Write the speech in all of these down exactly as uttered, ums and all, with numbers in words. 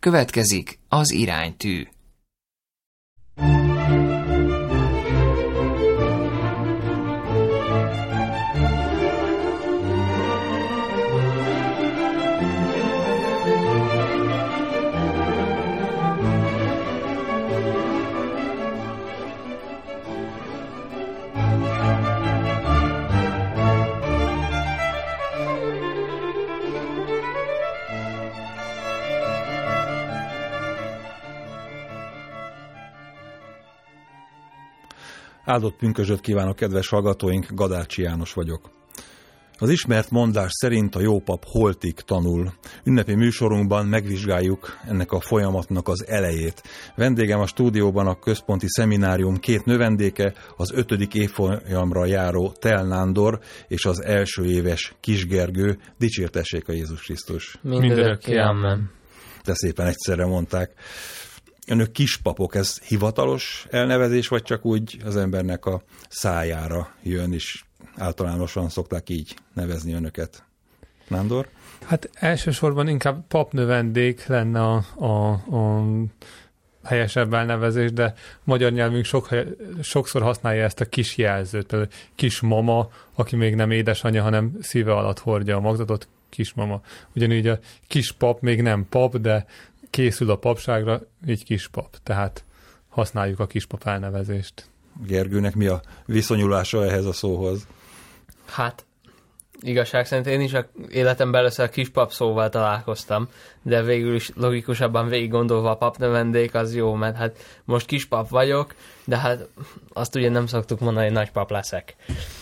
Következik az iránytű. Áldott pünkösdöt kívánok, kedves hallgatóink, Gadácsi János vagyok. Az ismert mondás szerint a jó pap holtig tanul. Ünnepi műsorunkban megvizsgáljuk ennek a folyamatnak az elejét. Vendégem a stúdióban a Központi Szeminárium két növendéke, az ötödik évfolyamra járó Tel Nándor és az első éves Kis Gergő. Dicsértessék a Jézus Krisztus! Mindörökké, amen. De szépen egyszerre mondták. Önök kispapok, ez hivatalos elnevezés, vagy csak úgy az embernek a szájára jön, és általánosan szokták így nevezni önöket? Nándor? Hát elsősorban inkább papnövendék lenne a, a, a helyesebb elnevezés, de magyar nyelvünk sok, sokszor használja ezt a kis jelzőt. Például kismama, aki még nem édesanyja, hanem szíve alatt hordja a magzatot, kismama. Ugyanígy a kispap még nem pap, de készül a papságra, így kispap. Tehát használjuk a kispap elnevezést. Gergőnek mi a viszonyulása ehhez a szóhoz? Hát, igazság szerint én is a életemben először a kispap szóval találkoztam, de végül is logikusabban végig gondolva a papnövendék az jó, mert hát most kispap vagyok, de hát azt ugye nem szoktuk mondani, hogy nagypap leszek.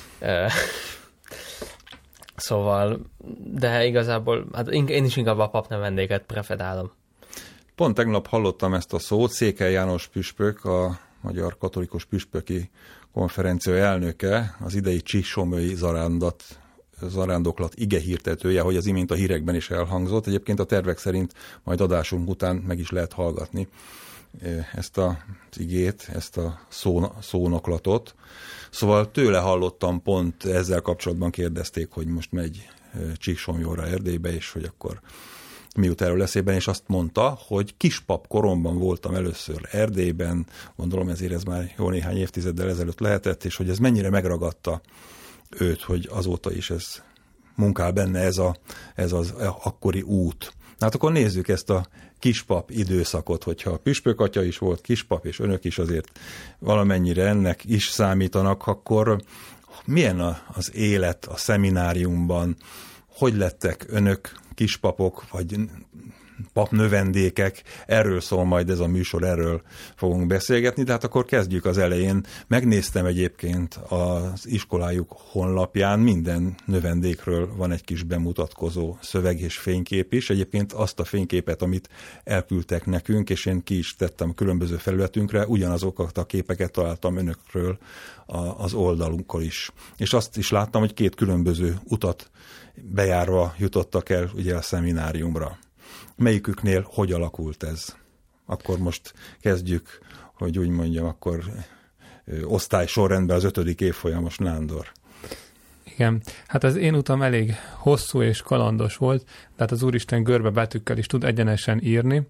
Szóval, de igazából hát én is inkább a papnövendéket preferálom. Pont tegnap hallottam ezt a szót, Székely János püspök, a Magyar Katolikus Püspöki Konferencia elnöke, az idei Csíksomlyói zarándat, zarándoklat igehirtetője, hogy az imént a hírekben is elhangzott. Egyébként a tervek szerint majd adásunk után meg is lehet hallgatni ezt az igét, ezt a szó, szónoklatot. Szóval tőle hallottam, pont ezzel kapcsolatban kérdezték, hogy most megy Csíksomlyóra, Erdélybe, és hogy akkor mi jut erről eszében, és azt mondta, hogy kispap koromban voltam először Erdélyben, gondolom ezért ez már jó néhány évtizeddel ezelőtt lehetett, és hogy ez mennyire megragadta őt, hogy azóta is ez munkál benne ez, a, ez az akkori út. Hát akkor nézzük ezt a kispap időszakot, hogyha a püspökatya is volt kispap, és önök is azért valamennyire ennek is számítanak, akkor milyen az élet a szemináriumban, hogy lettek önök kispapok, vagy papnövendékek, erről szól majd ez a műsor, erről fogunk beszélgetni, de hát akkor kezdjük az elején. Megnéztem egyébként az iskolájuk honlapján, minden növendékről van egy kis bemutatkozó szöveg és fénykép is. Egyébként azt a fényképet, amit elküldtek nekünk, és én ki is tettem a különböző felületünkre, ugyanazokat a képeket találtam önökről az oldalunkon is. És azt is láttam, hogy két különböző utat bejárva jutottak el ugye a szemináriumra. Melyiküknél hogy alakult ez? Akkor most kezdjük, hogy úgy mondjam, akkor osztály sorrendben az ötödik évfolyamos Nándor. Igen, hát az én utam elég hosszú és kalandos volt, tehát az Úristen görbe betűkkel is tud egyenesen írni.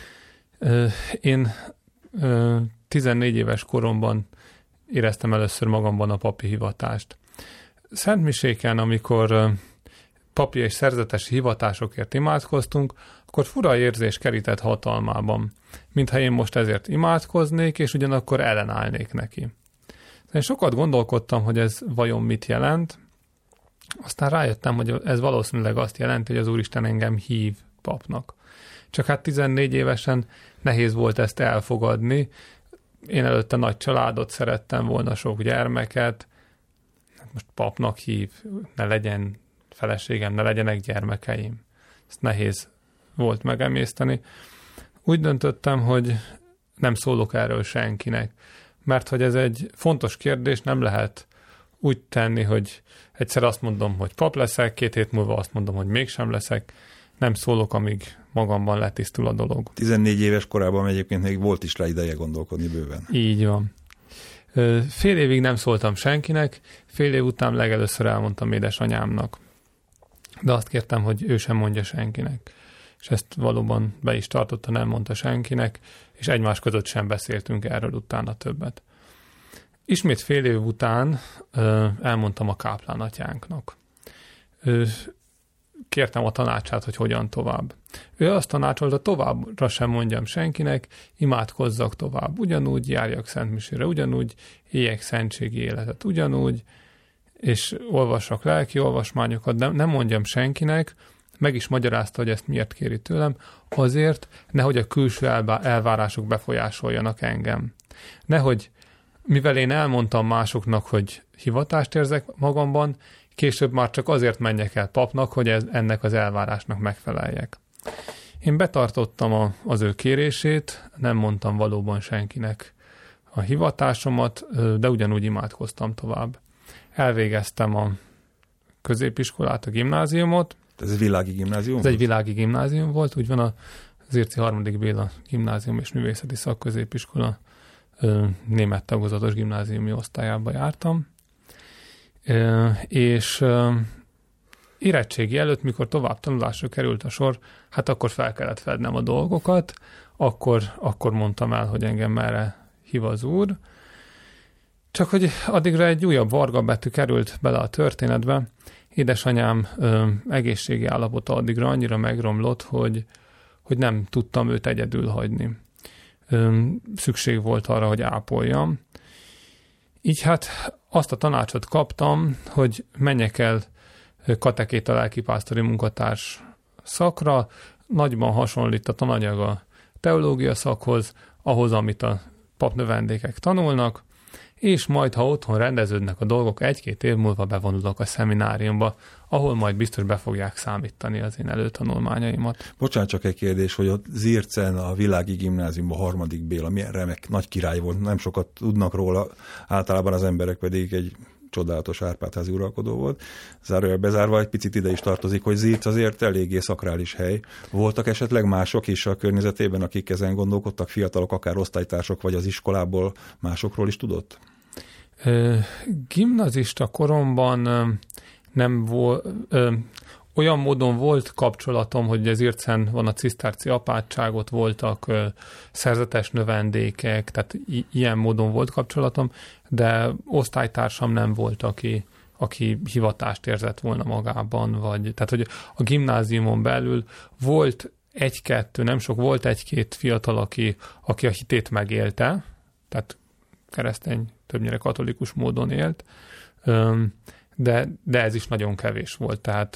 Én tizennégy éves koromban éreztem először magamban a papi hivatást. Szentmiséken, amikor papi és szerzetes hivatásokért imádkoztunk, akkor fura érzés kerített hatalmában, mintha én most ezért imádkoznék, és ugyanakkor ellenállnék neki. Én sokat gondolkodtam, hogy ez vajon mit jelent, aztán rájöttem, hogy ez valószínűleg azt jelenti, hogy az Úristen engem hív papnak. Csak hát tizennégy évesen nehéz volt ezt elfogadni. Én előtte nagy családot szerettem volna, sok gyermeket, most papnak hív, ne legyen feleségem, ne legyenek gyermekeim. Ezt nehéz volt megemészteni. Úgy döntöttem, hogy nem szólok erről senkinek, mert hogy ez egy fontos kérdés, nem lehet úgy tenni, hogy egyszer azt mondom, hogy pap leszek, két hét múlva azt mondom, hogy mégsem leszek, nem szólok, amíg magamban letisztul a dolog. tizennégy éves korában egyébként még volt is rá ideje gondolkodni bőven. Így van. Fél évig nem szóltam senkinek, fél év után legelőször elmondtam édesanyámnak. De azt kértem, hogy ő sem mondja senkinek. és ezt valóban be is tartotta, nem mondta senkinek, és egymás között sem beszéltünk erről utána többet. Ismét fél év után ö, elmondtam a káplán atyánknak. Ö, kértem a tanácsát, hogy hogyan tovább. Ő azt tanácsolta, továbbra sem mondjam senkinek, imádkozzak tovább, ugyanúgy járjak szentmisére, ugyanúgy éljek szentségi életet, ugyanúgy, és olvassak lelki olvasmányokat, de nem mondjam senkinek, meg is magyarázta, hogy ezt miért kéri tőlem, azért, nehogy a külső elvárások befolyásoljanak engem. Nehogy, mivel én elmondtam másoknak, hogy hivatást érzek magamban, később már csak azért menjek el papnak, hogy ez, ennek az elvárásnak megfeleljek. Én betartottam a, az ő kérését, nem mondtam valóban senkinek a hivatásomat, de ugyanúgy imádkoztam tovább. Elvégeztem a középiskolát, a gimnáziumot. Ez egy világi gimnázium? Ez egy világi gimnázium volt, úgy van a Zirci harmadik Béla Gimnázium és Művészeti Szakközépiskola német tagozatos gimnáziumi osztályába jártam. És érettségi előtt, mikor tovább tanulásra került a sor, hát akkor fel kellett fednem a dolgokat, akkor, akkor mondtam el, hogy engem merre hív az úr. Csak hogy addigra egy újabb varga betű került bele a történetbe. Édesanyám ö, egészségi állapota addigra annyira megromlott, hogy, hogy nem tudtam őt egyedül hagyni. Ö, szükség volt arra, hogy ápoljam. Így hát azt a tanácsot kaptam, hogy menjek el katekéta lelkipásztori munkatárs szakra, nagyban hasonlít a tananyag a teológia szakhoz, ahhoz, amit a papnövendékek tanulnak, és majd, ha otthon rendeződnek a dolgok, egy-két év múlva bevonulok a szemináriumba, ahol majd biztos be fogják számítani az én előtanulmányaimat. Bocsánat, csak egy kérdés, hogy a Zircen, a világi gimnáziumban harmadik Béla milyen remek nagy király volt, nem sokat tudnak róla, általában az emberek pedig egy csodálatos Árpád-házi uralkodó volt. Zárójel bezárva egy picit ide is tartozik, hogy Zirc azért eléggé szakrális hely. Voltak esetleg mások is a környezetében, akik ezen gondolkodtak, fiatalok, akár osztálytársak, vagy az iskolából másokról is tudott? Ö, gimnazista koromban nem volt, olyan módon volt kapcsolatom, hogy az Zircen van a cisztárci apátságot, voltak ö, szerzetes növendékek, tehát i- ilyen módon volt kapcsolatom, de osztálytársam nem volt, aki, aki hivatást érzett volna magában, vagy, tehát hogy a gimnáziumon belül volt egy-kettő, nem sok, volt egy-két fiatal, aki, aki a hitét megélte, tehát keresztény, többnyire katolikus módon élt, de, de ez is nagyon kevés volt, tehát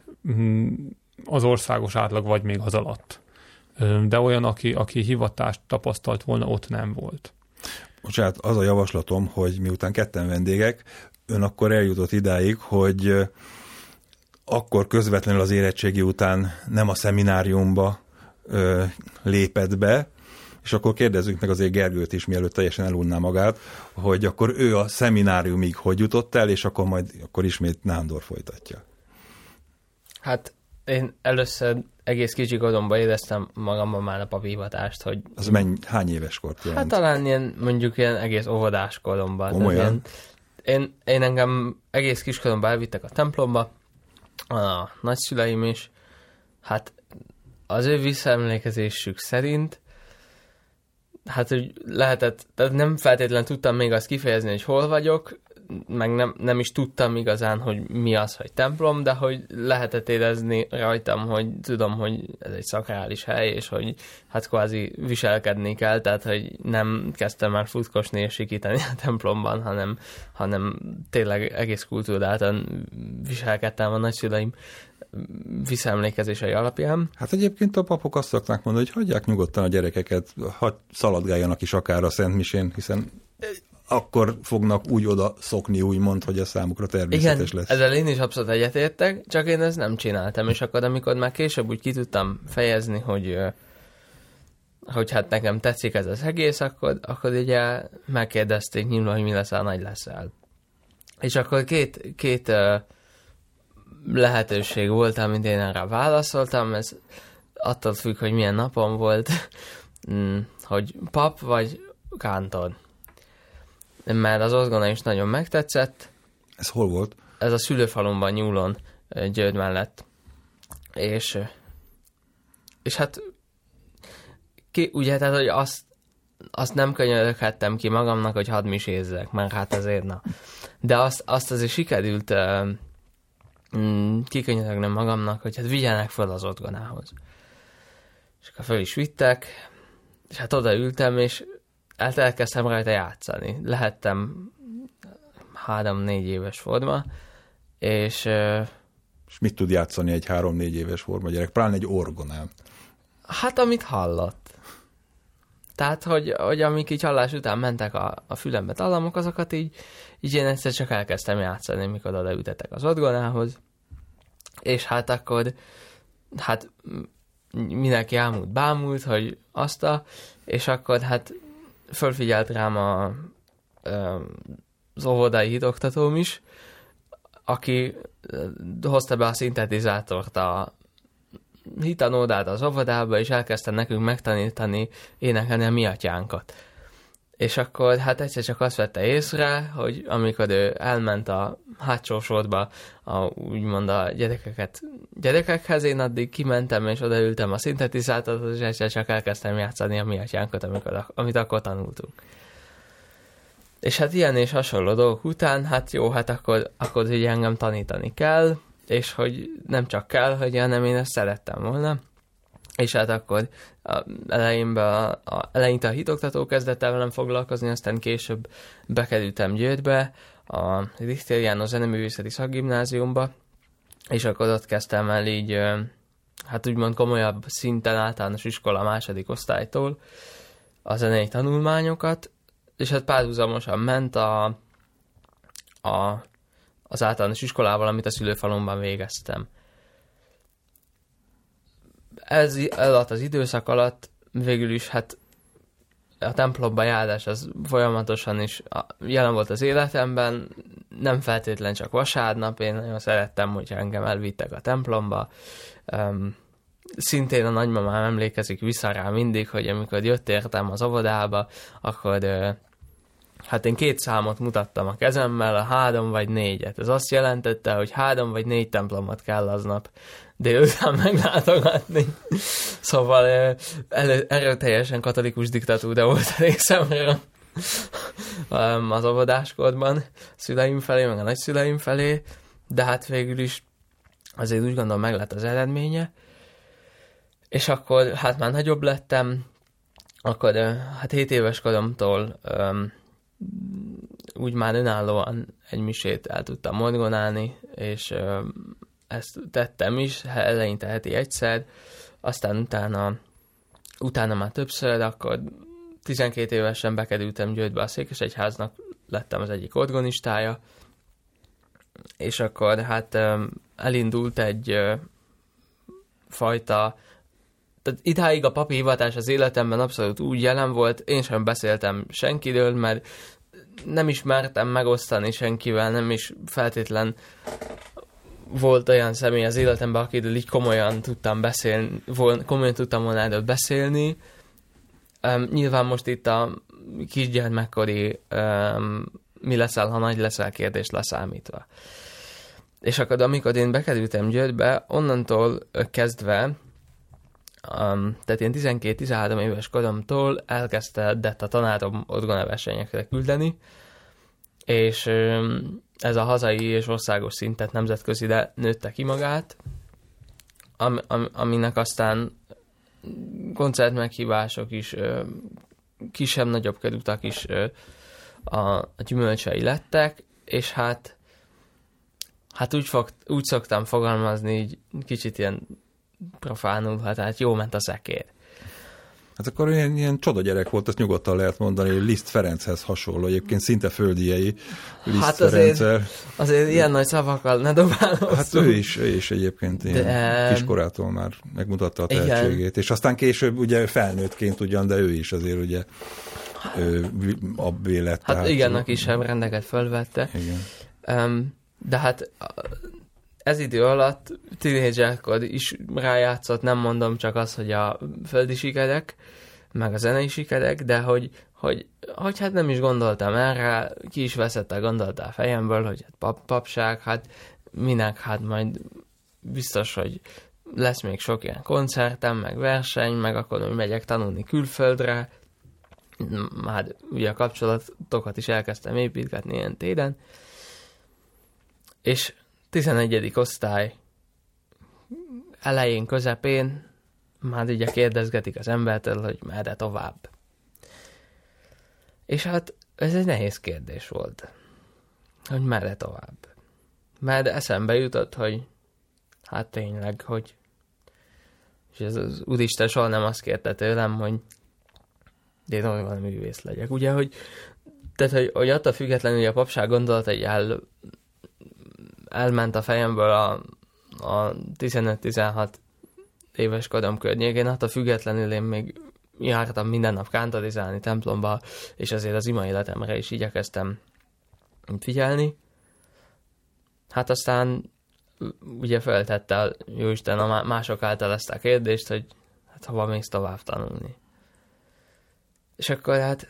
az országos átlag vagy még az alatt. De olyan, aki, aki hivatást tapasztalt volna, ott nem volt. Bocsánat, az a javaslatom, hogy miután ketten vendégek, ön akkor eljutott idáig, hogy akkor közvetlenül az érettségi után nem a szemináriumba ö, lépett be, és akkor kérdezzük meg azért Gergőt is, mielőtt teljesen elunná magát, hogy akkor ő a szemináriumig hogy jutott el, és akkor majd akkor ismét Nándor folytatja. Hát én először egész kicsi koromban éreztem magamban már a papi hivatást, hogy... Az menny, hány éves kort jelent? Hát talán ilyen, mondjuk ilyen egész óvodás koromban. Komolyan? Én, én engem egész kiskoromban elvittek a templomba, a nagyszüleim is. Hát az ő visszaemlékezésük szerint hát, hogy lehetett, tehát nem feltétlenül tudtam még azt kifejezni, hogy hol vagyok, meg nem, nem is tudtam igazán, hogy mi az, hogy templom, de hogy lehetett érezni rajtam, hogy tudom, hogy ez egy szakrális hely, és hogy hát kvázi viselkedni kell, tehát hogy nem kezdtem már futkosni és sikítani a templomban, hanem, hanem tényleg egész kultúráltan viselkedtem a nagyszüleim visszaemlékezései alapján. Hát egyébként a papok azt szokták mondani, hogy hagyják nyugodtan a gyerekeket, ha szaladgáljanak is akár a Szentmisén, hiszen akkor fognak úgy oda szokni, úgymond, hogy a számukra természetes Igen, lesz. ezzel én is abszolút egyetértek, csak én ezt nem csináltam, és akkor amikor már később úgy ki tudtam fejezni, hogy, hogy hát nekem tetszik ez az egész, akkor, akkor ugye megkérdezték nyilván, hogy mi lesz, a nagy leszel. És akkor két, két lehetőség volt, amit én erre válaszoltam, ez attól függ, hogy milyen napon volt, hogy pap vagy kántor. Mert az orgona is nagyon megtetszett. Ez hol volt? Ez a szülőfalumban, Nyúlon, Győr mellett. És és hát ki, ugye, tehát, hogy azt, azt nem könyöröghettem ki magamnak, hogy hadd misézzek, mert hát azért na. De azt, azt azért sikerült uh, mm, kikönyörögnem magamnak, hogy hát vigyenek fel az orgonához. És akkor föl is vittek, és hát odaültem, és hát elkezdtem rajta játszani. Lehettem három-négy éves forma, és... Uh, és mit tud játszani egy három-négy éves forma gyerek? Pláne egy orgonán. Hát, amit hallott. Tehát, hogy, hogy amik így hallás után mentek a, a fülembe dallamok, azokat így, így én egyszer csak elkezdtem játszani, mikor odaütettek az orgonához. És hát akkor, hát mindenki ámult, bámult, hogy azt a, és akkor hát fölfigyelt rám a, az óvodai hitoktatóm is, aki hozta be a szintetizátort a hitanódát az óvodába, és elkezdte nekünk megtanítani énekelni a mi atyánkat. És akkor hát egyszer csak azt vette észre, hogy amikor ő elment a hátsó sorba, a, úgymond a gyerekeket, gyerekekhez, én addig kimentem, és odaültem a szintetizátort, és egyszer csak elkezdtem játszani a mi atyánkat, amikor, amit akkor tanultunk. És hát ilyen és hasonló dolgok után, hát jó, hát akkor, akkor ugye engem tanítani kell, és hogy nem csak kell, hogy hanem én ezt szerettem volna. És hát akkor elejénben a, a, eleinte a hitoktató kezdett el velem foglalkozni, aztán később bekerültem Győrbe, a Richter János Zeneművészeti Szakgimnáziumba, és akkor ott kezdtem el így, hát úgymond komolyabb szinten általános iskola második osztálytól a zenei tanulmányokat, és hát párhuzamosan ment a, a, az általános iskolával, amit a szülőfalumban végeztem. Ez alatt az időszak alatt végül is hát a templomba járás az folyamatosan is jelen volt az életemben, nem feltétlen csak vasárnap, én nagyon szerettem, hogy engem elvittek a templomba. Um, szintén a nagymamám emlékezik vissza rá mindig, hogy amikor jött értem az óvodába, akkor uh, hát én két számot mutattam a kezemmel, a három vagy négyet. Ez azt jelentette, hogy három vagy négy templomot kell aznap délután meglátogatni. Szóval elő, erőteljesen katolikus diktatúra volt a részemről az óvodáskodban, szüleim felé, meg a nagyszüleim felé, de hát végül is azért úgy gondolom meg lett az eredménye. És akkor hát már nagyobb lettem, akkor hát hét éves koromtól um, úgy már önállóan egy misét el tudtam orgonálni, és um, ezt tettem is, eleinte heti egyszer, aztán utána, utána már többször, akkor tizenkét évesen bekerültem Győrbe a Székesegyháznak, lettem az egyik orgonistája, és akkor hát elindult egy fajta, tehát idáig a papi hivatás az életemben abszolút úgy jelen volt, én sem beszéltem senkiről, mert nem ismertem megosztani senkivel, nem is feltétlen volt olyan személy az életemben, akiről így komolyan tudtam beszélni, komolyan tudtam volna erről beszélni. Um, nyilván most itt a kisgyermekkori um, mi leszel, ha nagy leszel kérdést leszámítva. És akkor amikor én bekerültem Győrbe, onnantól kezdve, um, tehát én tizenkét-tizenhárom éves koromtól elkezdett a tanárom orgonaversenyekre küldeni, és um, ez a hazai és országos szintet nemzetközire nőtte ki magát, am, am, aminek aztán koncertmeghívások is, kisebb-nagyobb körútak is a, a gyümölcsei lettek, és hát, hát úgy, fog, úgy szoktam fogalmazni, így kicsit ilyen profánul, hát jó ment a szekér. Hát akkor ilyen, ilyen csoda gyerek volt, azt nyugodtan lehet mondani, hogy Liszt Ferenchez hasonló, egyébként szinte földiei Liszt hát Ferenccel. Azért, azért ilyen nagy szavakkal ne dobálózzunk. Hát ő is, ő is egyébként ilyen de... kiskorától már megmutatta a tehetségét. Igen. És aztán később ugye felnőttként ugyan, de ő is azért ugye abbé lett. Hát igen, a kisebb rendeket fölvette. Igen. Um, de hát ez idő alatt tínédzserkor is rájátszott, nem mondom csak az, hogy a földi sikerek, meg a zenei sikerek, de hogy, hogy, hogy hát nem is gondoltam erre, ki is veszette, gondolta a fejemből, hogy hát pap, papság, hát minek, hát majd biztos, hogy lesz még sok ilyen koncertem, meg verseny, meg akkor hogy megyek tanulni külföldre. Már ugye a kapcsolatokat is elkezdtem építgetni ilyen téren. És tizenegyedik osztály elején, közepén már ugye kérdezgetik az embertől, hogy merre tovább. És hát ez egy nehéz kérdés volt, hogy merre tovább. Mert eszembe jutott, hogy hát tényleg, hogy és ez az Úristen soha nem azt kérte tőlem, hogy én olyan művész legyek. Ugye, hogy tehát, hogy, hogy attól függetlenül, hogy a papság gondolatai el, elment a fejemből a, a tizenöt-tizenhat éves korom környékén, attól függetlenül én még jártam minden nap kántorizálni templomba, és azért az ima életemre is igyekeztem figyelni. Hát aztán ugye feltette a Jóisten a mások által ezt a kérdést, hogy hát hova mész tovább tanulni. És akkor hát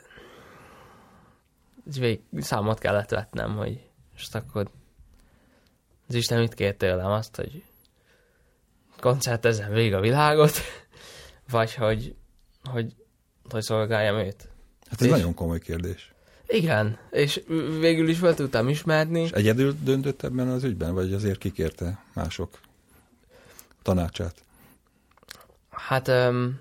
végig számot kellett vetnem, hogy most akkor az Isten mit kért tőlem, azt, hogy koncertezem végig a világot, vagy hogy, hogy, hogy szolgáljam őt. Hát ez és nagyon komoly kérdés. Igen, és végül is fel tudtam ismerni. És egyedül döntött ebben az ügyben, vagy azért kikérte mások tanácsát? Hát um,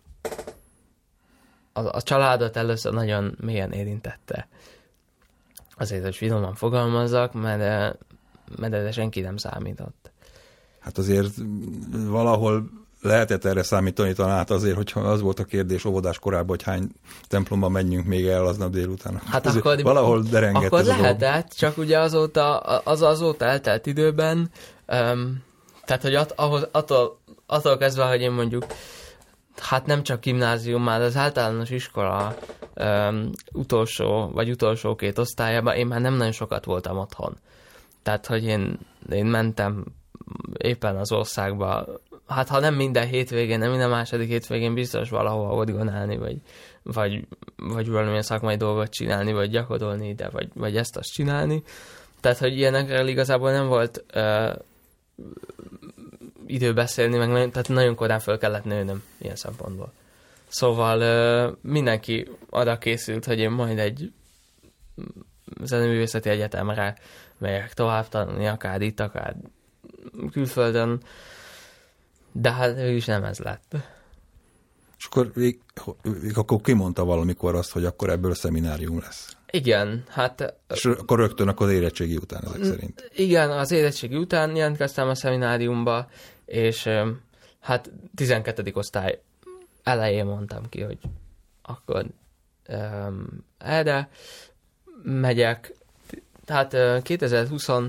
a, a családot először nagyon mélyen érintette. Azért, hogy finoman fogalmazzak, mert, mert erre senki nem számított. Hát azért valahol lehetett erre számítani talán azért, hogyha az volt a kérdés óvodás korában, hogy hány templomba menjünk még el aznap délután. Hát akkor, valahol derengett akkor ez lehetett, a dolog. Csak ugye azóta, az azóta eltelt időben, um, tehát, hogy att, ahhoz, attól, attól kezdve, hogy én mondjuk, hát nem csak gimnázium, már az általános iskola um, utolsó, vagy utolsó két osztályában én már nem nagyon sokat voltam otthon. Tehát, hogy én, én mentem éppen az országba, hát ha nem minden hétvégén, nem minden második hétvégén biztos valahova orgonálni, vagy, vagy, vagy valamilyen szakmai dolgot csinálni, vagy gyakorolni ide, vagy, vagy ezt azt csinálni. Tehát, hogy ilyenekről igazából nem volt uh, idő beszélni, meg nagyon, tehát nagyon korán föl kellett nőnöm ilyen szempontból. Szóval uh, mindenki arra készült, hogy én majd egy zeneművészeti egyetemre megyek tovább tanulni, akár itt, akár külföldön, de hát ő is nem ez lett. És akkor, vég, vég, akkor kimondta valamikor azt, hogy akkor ebből szeminárium lesz. Igen, hát... És akkor rögtön akkor az érettségi után ezek szerint. Igen, az érettségi után jelentkeztem a szemináriumba, és hát tizenkettedik osztály elején mondtam ki, hogy akkor um, erre megyek. Tehát kétezer-huszonnégy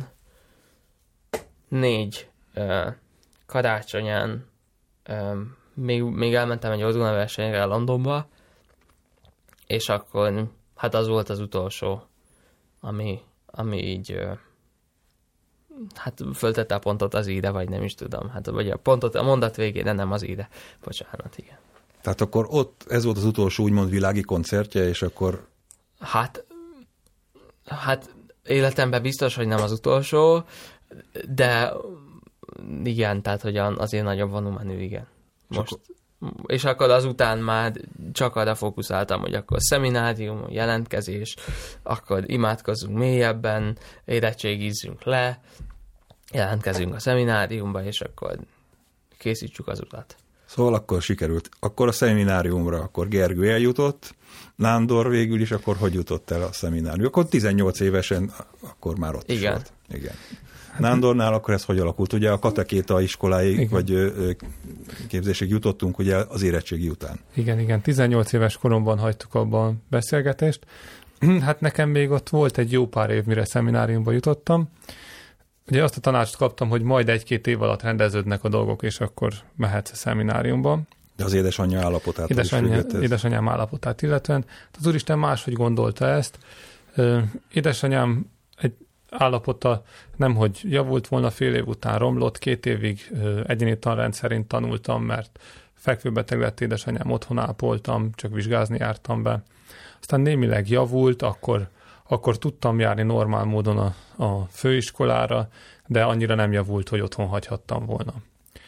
uh, karácsonyán um, még, még elmentem egy orgonaversenyre Londonba, és akkor hát az volt az utolsó, ami, ami így uh, hát föltette a pontot az ide, vagy nem is tudom, hát vagy a pontot a mondat végén, de nem az ide. Bocsánat, igen. Tehát akkor ott ez volt az utolsó úgymond világi koncertje, és akkor... Hát, hát életemben biztos, hogy nem az utolsó, de igen, tehát hogy azért nagyobb volumenű, igen. Most, akkor... És akkor azután már csak arra fókuszáltam, hogy akkor szeminárium, jelentkezés, akkor imádkozzunk mélyebben, érettségizzünk le, jelentkezünk a szemináriumba, és akkor készítsük az utat. Szóval akkor sikerült. Akkor a szemináriumra, akkor Gergő eljutott, Nándor végül is, akkor hogy jutott el a szeminárium? Akkor tizennyolc évesen, akkor már ott igen. is volt. Igen. Nándornál akkor ez hogy alakult? Ugye a katekéta iskoláig, igen. vagy ö, képzésig jutottunk ugye az érettségi után. Igen, igen. tizennyolc éves koromban hagytuk abban a beszélgetést. Hát nekem még ott volt egy jó pár év, mire szemináriumba jutottam. Ugye azt a tanácsot kaptam, hogy majd egy-két év alatt rendeződnek a dolgok, és akkor mehetsz a szemináriumba. De az édesanyja állapotát Édesanyja, édesanyám állapotát illetően. Az Úristen máshogy gondolta ezt. Édesanyám egy állapota nemhogy javult volna, fél év után romlott, két évig egyéni tanrend szerint tanultam, mert fekvőbeteg lett édesanyám, otthon ápoltam, csak vizsgázni jártam be. Aztán némileg javult, akkor, akkor tudtam járni normál módon a, a főiskolára, de annyira nem javult, hogy otthon hagyhattam volna.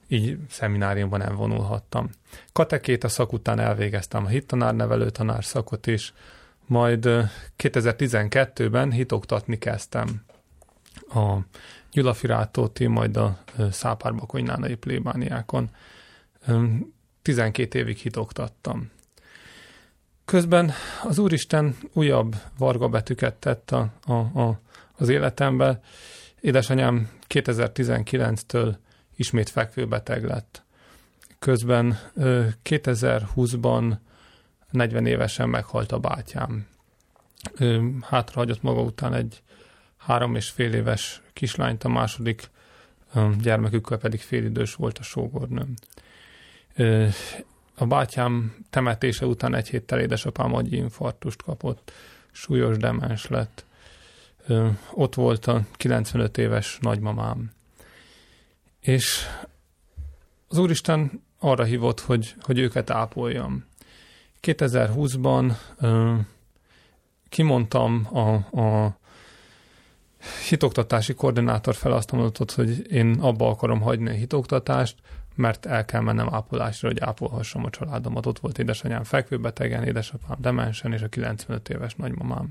így szemináriumban elvonulhattam. Katekéta szak után elvégeztem a hittanárnevelő tanár szakot is, majd kétezer-tizenkettőben hitoktatni kezdtem a Gyulafiráltóti, majd a Szápárbakony-Nánai plébániákon. tizenkét évig hitoktattam. Közben az Úristen újabb varga betűket tett a, a, a, az életembe. Édesanyám kétezer-tizenkilenctől ismét fekvőbeteg lett. Közben kétezer-húszban negyven évesen meghalt a bátyám. Hátrahagyott maga után egy három és fél éves kislányt, a második gyermekükkel pedig félidős volt a sógornőm. A bátyám temetése után egy héttel édesapám agyi infarktust kapott, súlyos demens lett. Ott volt a kilencvenöt éves nagymamám. És az Úristen arra hívott, hogy, hogy őket ápoljam. kétezer-húszban ö, kimondtam a, a hitoktatási koordinátor fel azt mondatot, hogy én abba akarom hagyni a hitoktatást, mert el kell mennem ápolásra, hogy ápolhassam a családomat. Ott volt édesanyám fekvőbetegen, édesapám demensen, és a kilencvenöt éves nagymamám.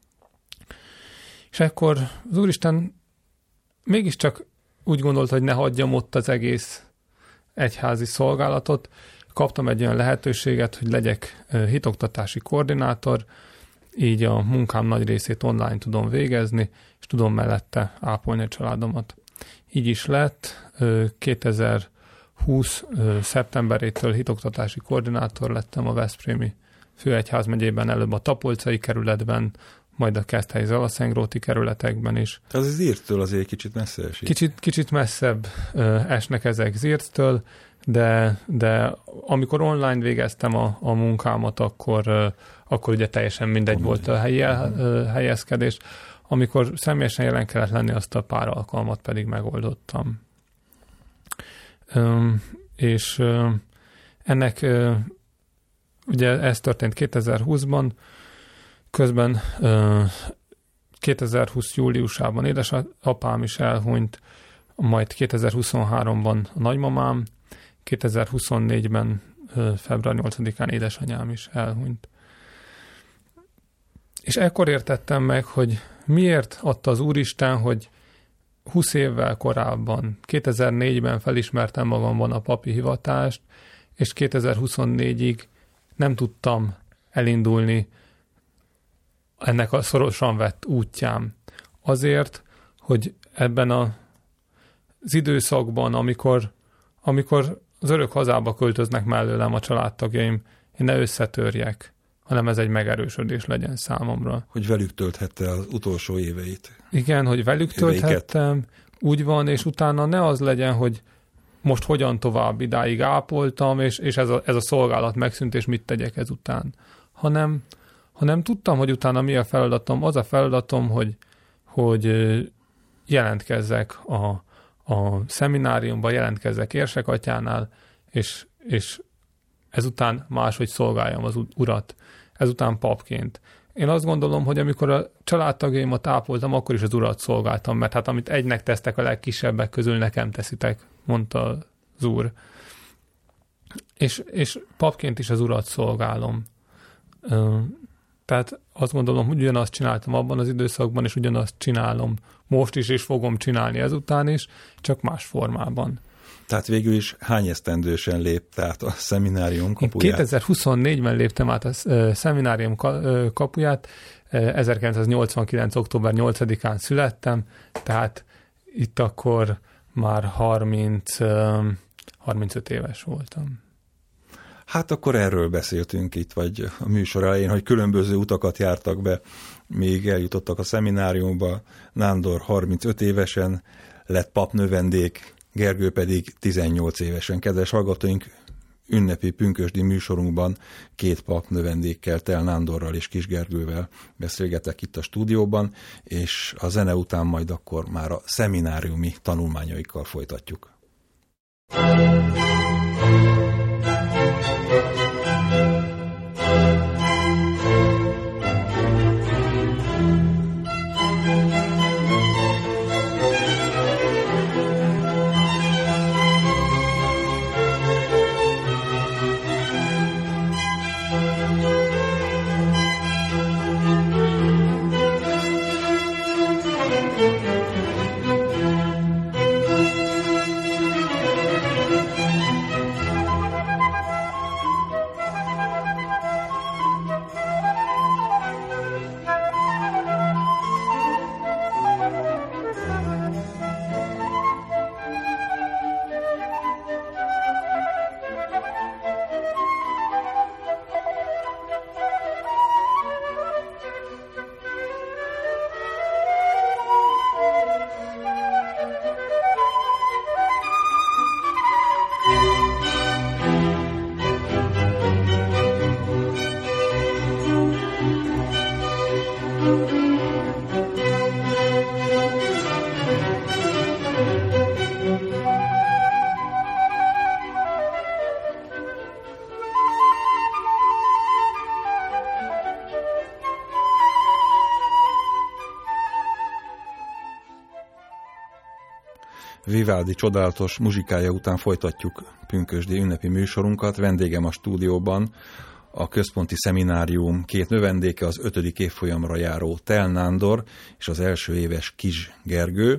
És ekkor az Úristen mégiscsak úgy gondolta, hogy ne hagyjam ott az egész egyházi szolgálatot. Kaptam egy olyan lehetőséget, hogy legyek hitoktatási koordinátor, így a munkám nagy részét online tudom végezni, és tudom mellette ápolni a családomat. Így is lett. kétezer-húsz szeptemberétől hitoktatási koordinátor lettem a veszprémi főegyházmegyében, előbb a Tapolcai kerületben, majd a Keszthelyi Zalaszengróti kerületekben is. Tehát az Zirtől azért kicsit messze esik. Kicsit, kicsit messzebb esnek ezek Zirtől, de, de amikor online végeztem a, a munkámat, akkor, akkor ugye teljesen mindegy Pont volt a helyi el, helyezkedés. Amikor személyesen jelen kellett lenni, azt a pár alkalmat pedig megoldottam. Üm, és üm, ennek üm, ugye ez történt kétezer-húszban, közben üm, kétezer-húsz júliusában édesapám is elhunyt, majd kétezer-huszonháromban a nagymamám, kétezer-huszonnégyben február nyolcadikán édesanyám is elhunyt. És ekkor értettem meg, hogy miért adta az Úristen, hogy húsz évvel korábban, kétezer-négyben felismertem magamban a papi hivatást, és kétezer-huszonnégyig nem tudtam elindulni ennek a szorosan vett útján. Azért, hogy ebben a, az időszakban, amikor, amikor az örök hazába költöznek mellőlem a családtagjaim, én ne összetörjek, hanem ez egy megerősödés legyen számomra. Hogy velük tölthette az utolsó éveit. Igen, hogy velük éveiket. tölthettem, úgy van, és utána ne az legyen, hogy most hogyan tovább, idáig ápoltam, és, és ez, a, ez a szolgálat megszűnt, és mit tegyek ezután. Hanem, hanem tudtam, hogy utána mi a feladatom. Az a feladatom, hogy, hogy jelentkezzek a, a szemináriumban, jelentkezzek érsekatyánál, és, és ezután máshogy szolgáljam az Urat. Ezután papként. Én azt gondolom, hogy amikor a családtagjaimat ápoltam, akkor is az Urat szolgáltam, mert hát amit egynek tesztek a legkisebbek közül, nekem teszitek, mondta az Úr. És, és papként is az Urat szolgálom. Tehát azt gondolom, hogy ugyanazt csináltam abban az időszakban, és ugyanazt csinálom most is, és fogom csinálni ezután is, csak más formában. Tehát végül is hány esztendősen lépte át a szeminárium kapuját? kétezer-huszonnégyben léptem át a szeminárium kapuját, ezerkilencszáznyolcvankilenc. október nyolcadikán születtem, tehát itt akkor már harminc, harmincöt éves voltam. Hát akkor erről beszéltünk itt, vagy a műsor elején, hogy különböző utakat jártak be, még eljutottak a szemináriumba. Nándor harmincöt évesen lett papnövendék, Gergő pedig tizennyolc évesen. Kedves hallgatóink, ünnepi pünkösdi műsorunkban két pap növendékkel, Tel Nándorral és Kis Gergővel beszélgetek itt a stúdióban, és a zene után majd akkor már a szemináriumi tanulmányaikkal folytatjuk. Vivaldi csodálatos muzsikája után folytatjuk pünkösdi ünnepi műsorunkat. Vendégem a stúdióban a Központi Szeminárium két növendéke, az ötödik évfolyamra járó Tel Nándor és az első éves Kis Gergő.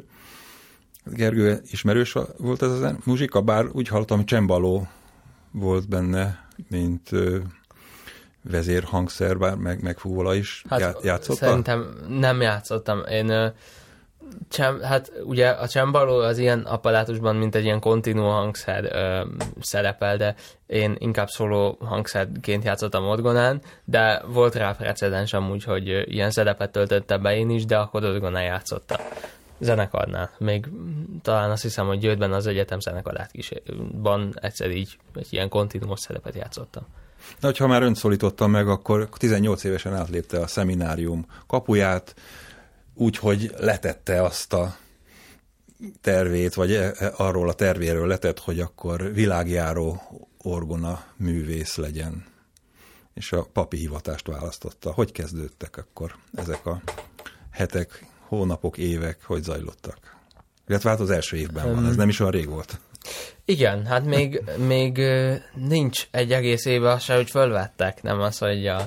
Gergő, ismerős volt ez a muzsika, bár úgy hallottam, csembaló volt benne, mint ö, vezérhangszer, bár meg, megfúvola is. Hát, játszotta? Szerintem nem játszottam. Én ö, Csem, hát ugye a csembaló az ilyen apparátusban, mint egy ilyen kontinuó hangszer ö, szerepel, de én inkább szóló hangszerként játszottam orgonán, de volt rá precedens amúgy, hogy ilyen szerepet töltötte be én is, de akkor orgonán játszottam. Zenekarnál. Még talán azt hiszem, hogy Győrben az egyetem zenekarában egyszer így egy ilyen kontinuós szerepet játszottam. De hogyha már önt szólítottam meg, akkor tizennyolc évesen átlépte a szeminárium kapuját, úgyhogy letette azt a tervét, vagy arról a tervéről letett, hogy akkor világjáró orgona művész legyen. És a papi hivatást választotta. Hogy kezdődtek akkor ezek a hetek, hónapok, évek, hogy zajlottak? Illetve hát az első évben van, ez nem is olyan rég volt. Igen, hát még, még nincs egy egész éve se, hogy fölvettek, nem az, hogy a,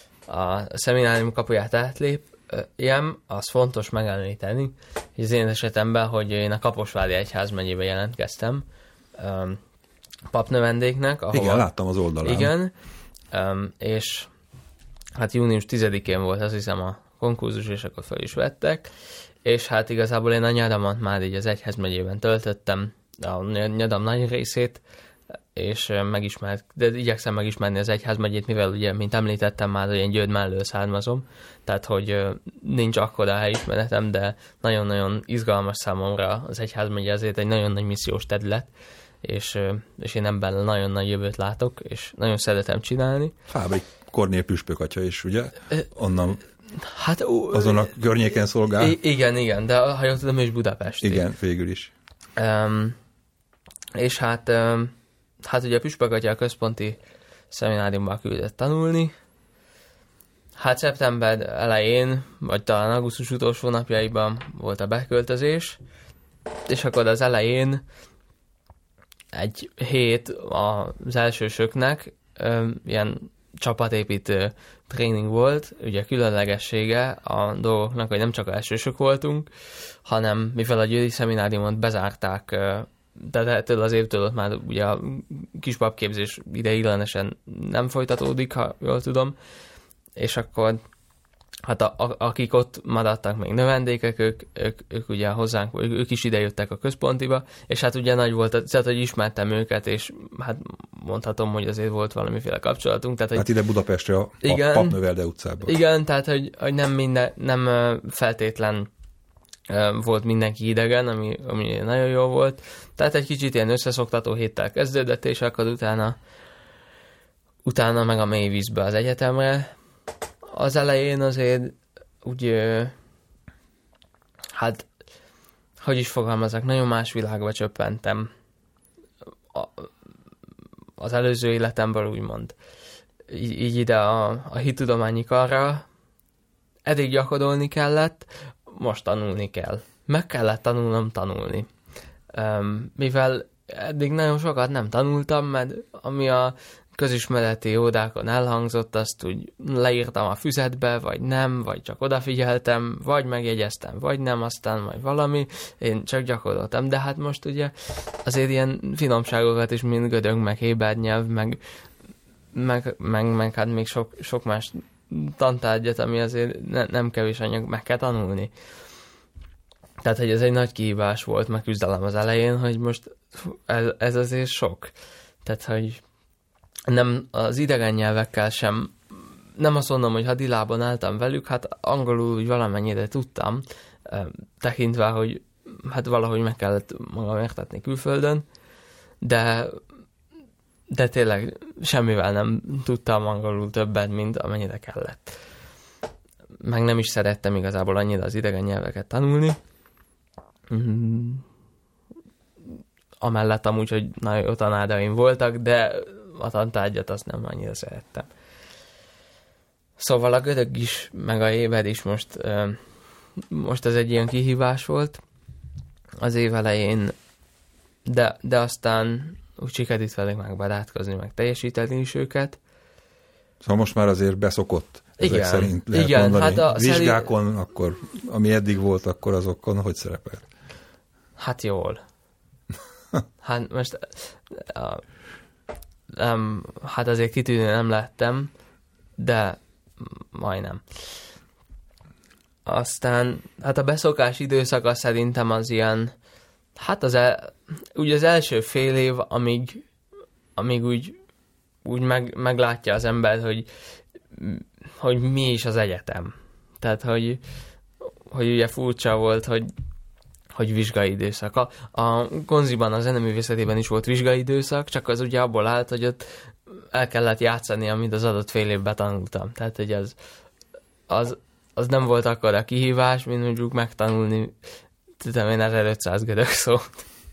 a szeminárium kapuját átlép, ilyen, az fontos megemlíteni, hogy az én esetemben, hogy én a Kaposvári Egyházmegyébe jelentkeztem um, papnövendéknek. Ahova, igen, láttam az oldalán. Igen, um, és hát június tizedikén volt, azt hiszem, a konkurzus, és akkor fel is vettek, és hát igazából én a nyaramat már így az Egyházmegyében töltöttem, a nyadam nagy részét, és megismert, de igyekszem megismerni az Egyházmegyét, mivel ugye, mint említettem már, hogy én Győr mellől származom, tehát, hogy nincs akkora helyismeretem, de nagyon-nagyon izgalmas számomra az Egyházmegye, azért egy nagyon nagy missziós terület, és, és én ebben nagyon nagy jövőt látok, és nagyon szeretem csinálni. Fábri Kornél püspök atya is, ugye? Onnan, hát, azon a környéken szolgál? Igen, igen, de ha jól tudom, is Budapesti. Igen, végül is. Um, és hát... Um, Hát ugye a püspök atya a központi szemináriumban küldött tanulni. Hát szeptember elején, vagy talán augusztus utolsó napjaiban volt a beköltözés, és akkor az elején egy hét az elsősöknek ö, ilyen csapatépítő tréning volt. Ugye különlegessége a dolgoknak, hogy nem csak elsősök voltunk, hanem mivel a győri szemináriumot bezárták, ö, de ettől az évtől ott már ugye a kispapképzés ideiglenesen nem folytatódik, ha jól tudom, és akkor hát a, a, akik ott maradtak még növendékek, ők, ők, ők ugye hozzánk, ők, ők is idejöttek a központiba, és hát ugye nagy volt, tehát hogy ismertem őket, és hát mondhatom, hogy azért volt valamiféle kapcsolatunk. Tehát, hogy hát ide Budapestre a igen, Papnövelde utcában. Igen, tehát hogy, hogy nem, minden, nem feltétlen volt mindenki idegen, ami, ami nagyon jó volt. Tehát egy kicsit ilyen összeszoktató héttel kezdődött, és akkor utána, utána meg a mély vízbe az egyetemre. Az elején azért úgy, hát, hogy is fogalmazok, nagyon más világba csöppentem a, az előző életemből, úgymond. Így, így ide a, a hittudományi karra eddig gyakorolni kellett, most tanulni kell. Meg kellett tanulnom tanulni. Um, mivel eddig nagyon sokat nem tanultam, mert ami a közismereti ódákon elhangzott, azt úgy leírtam a füzetbe, vagy nem, vagy csak odafigyeltem, vagy megjegyeztem, vagy nem, aztán majd valami, én csak gyakoroltam, de hát most ugye azért ilyen finomságokat is, mint gödög, meg héber nyelv, meg, meg, meg, meg hát még sok, sok más tantárgyat, ami azért ne, nem kevés anyag, meg kell tanulni. Tehát, hogy ez egy nagy kihívás volt, meg küzdelem az elején, hogy most ez, ez azért sok. Tehát, hogy nem az idegen nyelvekkel sem, nem azt mondom, hogy hadilában álltam velük, hát angolul úgy valamennyire tudtam, tekintve, hogy hát valahogy meg kellett magam értetni külföldön, de, de tényleg semmivel nem tudtam angolul többet, mint amennyire kellett. Meg nem is szerettem igazából annyira az idegen nyelveket tanulni. Mm. Amellett amúgy, hogy nagyon jó tanáraim voltak, de a tantárgyat azt nem annyira szerettem. Szóval a gödög is, meg a héber is most, most ez egy ilyen kihívás volt az év elején, de, de aztán úgy sikerült velük megbarátkozni, meg teljesíteni is őket. Szóval most már azért beszokott ezek igen, szerint lehet igen, mondani. Hát a vizsgákon, szerint... akkor, ami eddig volt, akkor azokon hogy szerepelt? Hát jól. Hát most a, nem, hát azért kitűnő nem lettem, de majdnem. Aztán, hát a beszokás időszaka szerintem az ilyen, hát az, el, úgy az első fél év, amíg, amíg úgy, úgy meg, meglátja az ember, hogy, hogy mi is az egyetem. Tehát, hogy, hogy ugye furcsa volt, hogy hogy vizsgai időszak. A, a konziban, a zeneművészetében is volt vizsgai időszak, csak az ugye abból állt, hogy ott el kellett játszani, amit az adott fél évben tanultam. Tehát, hogy az, az, az nem volt akkor a kihívás, mint mondjuk megtanulni, tudom én, ezerötszáz gödög szót.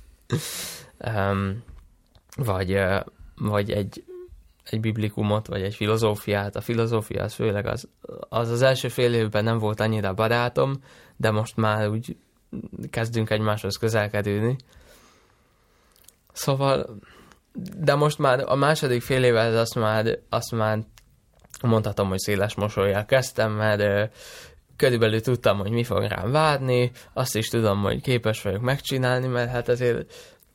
um, vagy, vagy egy, egy biblikumot, vagy egy filozófiát. A filozófia az főleg az, az az első fél évben nem volt annyira barátom, de most már úgy kezdünk egymáshoz közel kerülni. Szóval, de most már a második fél évvel azt már, azt már mondhatom, hogy széles mosollyal kezdtem, mert ö, körülbelül tudtam, hogy mi fog rám várni, azt is tudom, hogy képes vagyok megcsinálni, mert hát azért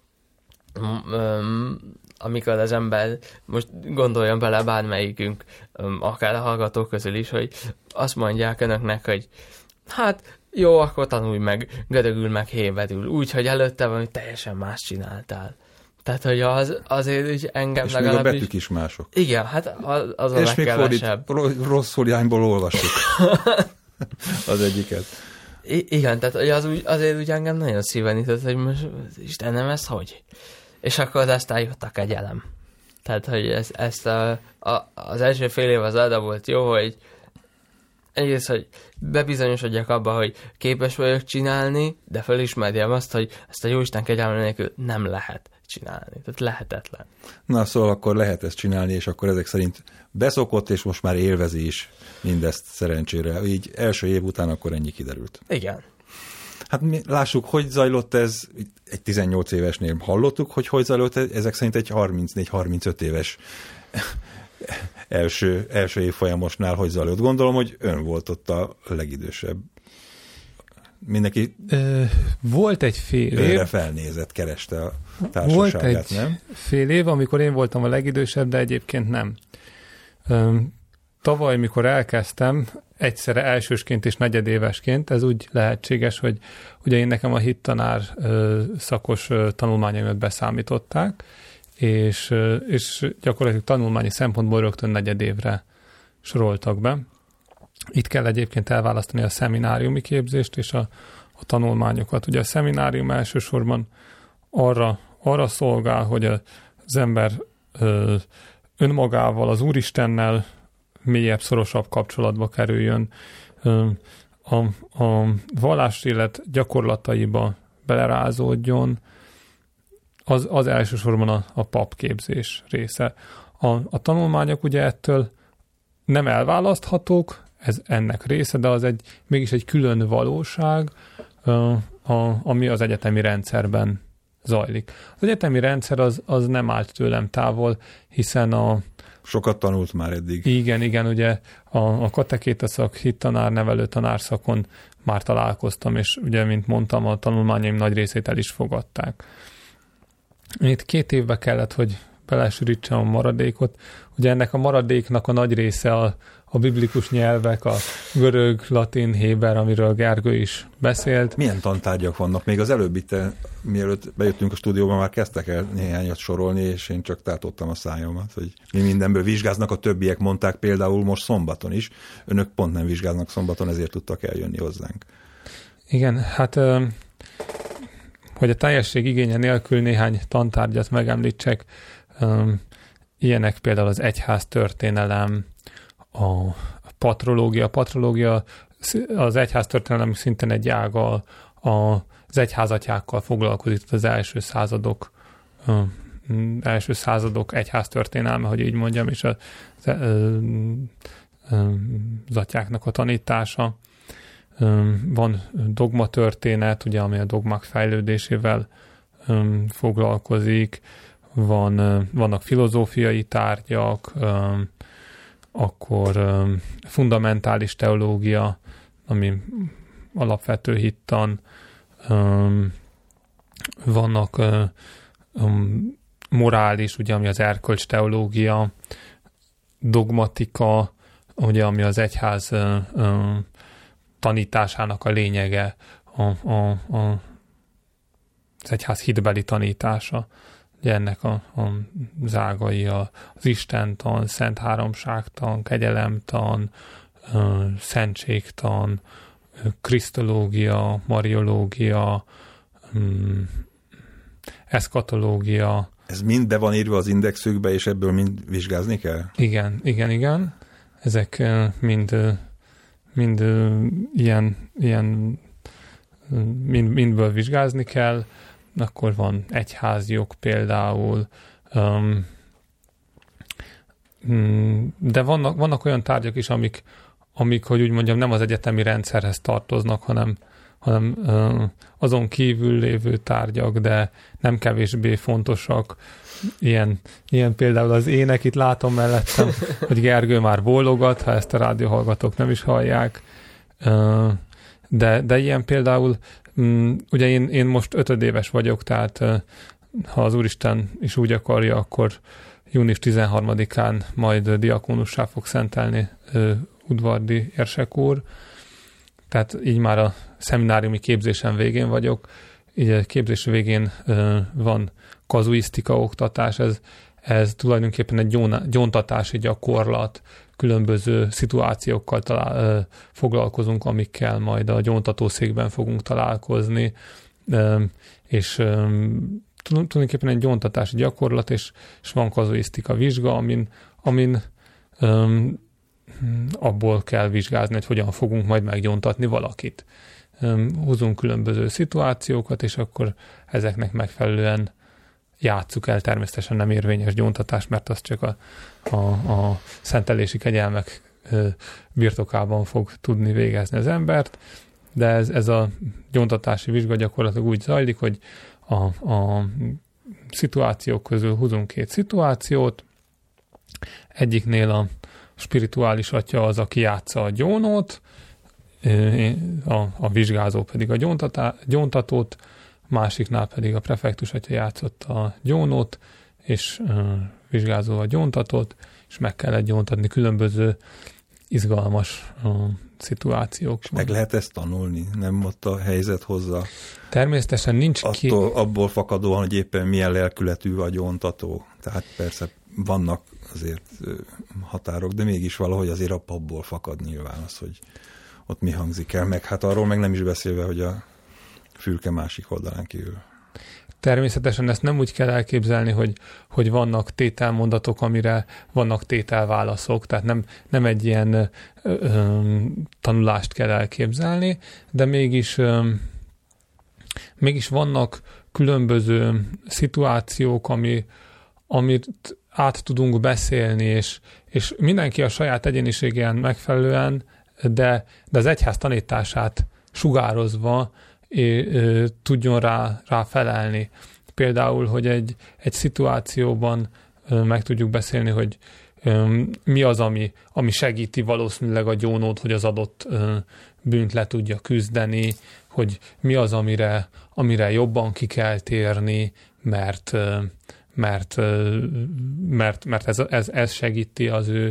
öm, amikor az ember, most gondoljon bele bármelyikünk, öm, akár a hallgatók közül is, hogy azt mondják önöknek, hogy hát jó, akkor tanulj meg, gödögül meg héberül, úgy, hogy előtte valami teljesen más csináltál. Tehát, hogy az, azért úgy engem és legalábbis... És még a betűk is mások. Igen, hát az, az a és legkevesebb. És még fordít, rosszul irányból olvassuk az egyiket. I- igen, tehát hogy az úgy, azért úgy engem nagyon szíven ütött, hogy most, Istenem, ez hogy? És akkor aztán jött a kegyelem. Tehát, hogy ez, ezt a, a, az első fél év az arra volt jó, hogy egyrészt, hogy bebizonyosodjak abba, hogy képes vagyok csinálni, de felismerjem azt, hogy ezt a Jóisten kegyelme nélkül nem lehet csinálni. Tehát lehetetlen. Na, szóval akkor lehet ezt csinálni, és akkor ezek szerint beszokott, és most már élvezi is mindezt szerencsére. Így első év után akkor ennyi kiderült. Igen. Hát mi, lássuk, hogy zajlott ez, egy tizennyolc évesnél hallottuk, hogy hogy zajlott ez, ezek szerint egy harmincnégy-harmincöt éves első, első évfolyamosnál hogy zajlott. Gondolom, hogy ön volt ott a legidősebb. Mindenki Ö, volt egy fél őre év. felnézett, kereste a társaságát, volt egy nem? fél év, amikor én voltam a legidősebb, de egyébként nem. Ö, tavaly, mikor elkezdtem, egyszerre elsősként és negyedévesként, ez úgy lehetséges, hogy ugye én nekem a hittanár ö, szakos ö, tanulmányaimat beszámították, és, ö, és gyakorlatilag tanulmányi szempontból rögtön negyedévre soroltak be. Itt kell egyébként elválasztani a szemináriumi képzést és a, a tanulmányokat. Ugye a szeminárium elsősorban arra, arra szolgál, hogy az ember ö, önmagával, az Úristennel mélyebb, szorosabb kapcsolatba kerüljön, ö, a, a vallásélet gyakorlataiba belerázódjon, az, az elsősorban a, a papképzés része. A, a tanulmányok ugye ettől nem elválaszthatók, ez ennek része, de az egy, mégis egy külön valóság, a, a, ami az egyetemi rendszerben zajlik. Az egyetemi rendszer az, az nem állt tőlem távol, hiszen a, Sokat tanult már eddig. Igen, igen, ugye a, a katekétaszak, hittanár, nevelő tanárszakon már találkoztam, és ugye, mint mondtam, a tanulmányaim nagy részét el is fogadták. Itt két évbe kellett, hogy belesűrítsem a maradékot. Ugye ennek a maradéknak a nagy része a, a biblikus nyelvek, a görög, latin, héber, amiről Gergő is beszélt. Milyen tantárgyak vannak? Még az előbb itt, mielőtt bejöttünk a stúdióba, már kezdtek el néhányat sorolni, és én csak tátottam a szájomat, hogy mi mindenből vizsgáznak, a többiek mondták például most szombaton is. Önök pont nem vizsgáznak szombaton, ezért tudtak eljönni hozzánk. Igen, hát hogy a teljesség igénye nélkül néhány tantárgyat megemlítsek, ilyenek például az egyház történelem, a patrológia. A patrológia az egyház történelem szintén egy ága, az egyházatyákkal foglalkozik, az első századok első századok egyház történelme, hogy így mondjam, és az, az atyáknak a tanítása. Van dogmatörténet, ugye, ami a dogmák fejlődésével foglalkozik, van, vannak filozófiai tárgyak, akkor fundamentális teológia, ami alapvető hittan, vannak morális, ugye, ami az erkölcs teológia, dogmatika, ugye, ami az egyház tanításának a lényege, a, a, a, az egyház hitbeli tanítása. Ugye ennek a, a zágai a, az istentan, szent háromságtan, kegyelemtan, ö, szentségtan, ö, krisztológia, mariológia, ö, eszkatológia. Ez mind be van írva az indexükbe, és ebből mind vizsgázni kell? Igen, igen, igen. Ezek ö, mind, mind ö, ilyen, ilyen mind, mindből vizsgázni kell. Akkor van egyházjog például, um, de vannak, vannak olyan tárgyak is, amik, amik, hogy úgy mondjam, nem az egyetemi rendszerhez tartoznak, hanem, hanem um, azon kívül lévő tárgyak, de nem kevésbé fontosak. Ilyen, ilyen például az ének, itt látom mellettem, hogy Gergő már bólogat, ha ezt a rádióhallgatók nem is hallják. Uh, de, de ilyen például Um, ugye én, én most ötödéves vagyok, tehát uh, ha az Úristen is úgy akarja, akkor június tizenharmadikán majd uh, diakónussá fog szentelni uh, Udvardi érsek úr. Tehát így már a szemináriumi képzésen végén vagyok. Így a képzés végén uh, van kazuisztika oktatás, ez, ez tulajdonképpen egy gyón, gyóntatási gyakorlat, különböző szituációkkal talál, foglalkozunk, amikkel majd a gyóntatószékben fogunk találkozni, és tulajdonképpen egy gyóntatási gyakorlat, és, és van kazuisztika vizsga, amin, amin um, abból kell vizsgázni, hogy hogyan fogunk majd meggyóntatni valakit. Um, húzunk különböző szituációkat, és akkor ezeknek megfelelően játsszuk el, természetesen nem érvényes gyóntatás, mert az csak a, a, a szentelési kegyelmek birtokában fog tudni végezni az embert, de ez, ez a gyóntatási vizsga gyakorlatilag úgy zajlik, hogy a, a szituációk közül húzunk két szituációt, egyiknél a spirituális atya az, aki játsza a gyónót, a, a vizsgázó pedig a gyóntatá, gyóntatót, másiknál pedig a prefektus atya játszott a gyónót, és uh, vizsgázó a gyóntatót, és meg kellett gyóntatni különböző izgalmas uh, szituációk. Meg lehet ezt tanulni? Nem ott a helyzet hozzá? Természetesen nincs ki... Attól, abból fakadóan, hogy éppen milyen lelkületű a gyóntató. Tehát persze vannak azért határok, de mégis valahogy azért a papból fakad nyilván az, hogy ott mi hangzik el. Meg hát arról meg nem is beszélve, hogy a fülke másik oldalán kívül. Természetesen ezt nem úgy kell elképzelni, hogy, hogy vannak tételmondatok, amire vannak tételválaszok, tehát nem, nem egy ilyen ö, ö, tanulást kell elképzelni, de mégis, ö, mégis vannak különböző szituációk, ami, amit át tudunk beszélni, és, és mindenki a saját egyéniségén megfelelően, de, de az egyház tanítását sugározva é, ö, tudjon rá, rá felelni. Például, hogy egy, egy szituációban ö, meg tudjuk beszélni, hogy mi az, ami, ami segíti valószínűleg a gyónót, hogy az adott bűnt le tudja küzdeni, hogy mi az, amire, amire jobban ki kell térni, mert, mert, mert, mert ez, ez, ez segíti az ő